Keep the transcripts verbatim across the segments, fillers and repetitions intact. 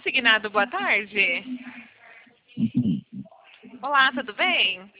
Consignado, boa tarde. Uhum. Olá, tudo bem?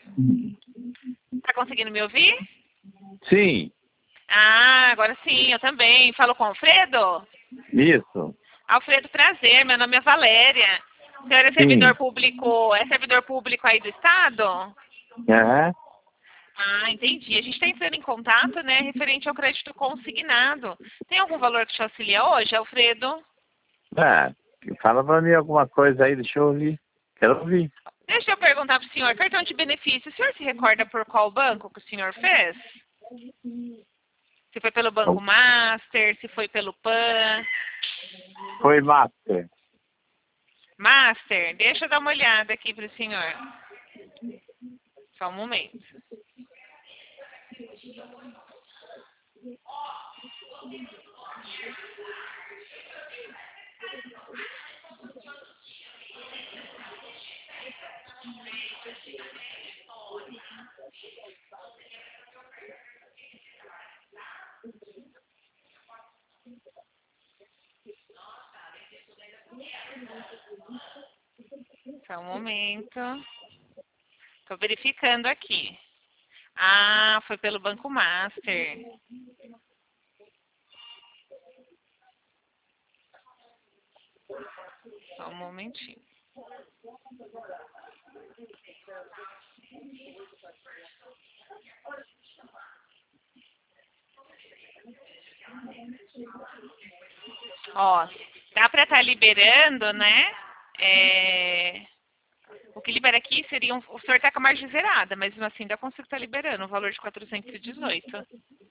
Tá conseguindo me ouvir? Sim, Ah, agora sim, eu também. Falo com o Alfredo? isso. Alfredo, prazer. Meu nome é Valéria. O senhor é Sim. servidor público, é servidor público aí do Estado? Aham. Ah, entendi. A gente está entrando em contato, né, referente ao crédito consignado. Tem algum valor que te auxilia hoje, Alfredo? Ah, fala pra mim alguma coisa aí, deixa eu ouvir. Quero ouvir. Deixa eu perguntar para o senhor, cartão de benefício, o senhor se recorda por qual banco que o senhor fez? Se foi pelo Banco Master, se foi pelo Pan? Foi Master. Master, deixa eu dar uma olhada aqui para o senhor. Só um momento. Só um momento. Estou verificando aqui. Ah, foi pelo Banco Master. Só um momentinho. Ó, dá para estar liberando, né? É... O que libera aqui seria um... O senhor está com a margem zerada, mas mesmo assim ainda consigo estar liberando o valor de quatrocentos e dezoito.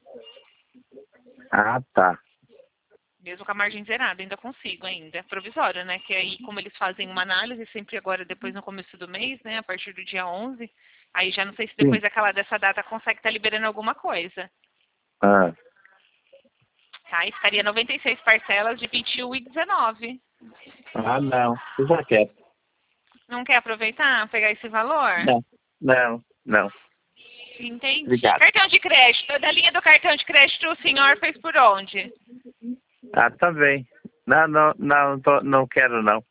Ah, tá. Mesmo com a margem zerada, ainda consigo ainda. Provisório, né? Que aí, como eles fazem uma análise sempre agora, depois no começo do mês, né? A partir do dia onze, aí já não sei se depois Sim. daquela, dessa data consegue estar liberando alguma coisa. Ah, Tá? E ficaria noventa e seis parcelas de vinte e um e dezenove. ah não. Eu já quero. Não quer aproveitar, pegar esse valor? Não, não, não. Entendi. Obrigado. Cartão de crédito. Da linha do cartão de crédito, o senhor fez por onde? Ah, tá bem. Não, não, não, tô, não quero não.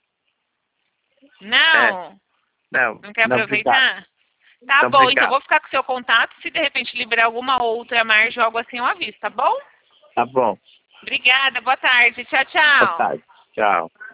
É, Não? não, Não quer não, obrigado. aproveitar? Tá Não, bom, então obrigado. vou ficar com o seu contato. Se de repente liberar alguma outra margem ou algo assim, eu aviso, tá bom? Tá bom. Obrigada, boa tarde. Tchau, Boa tchau. tarde. Tchau.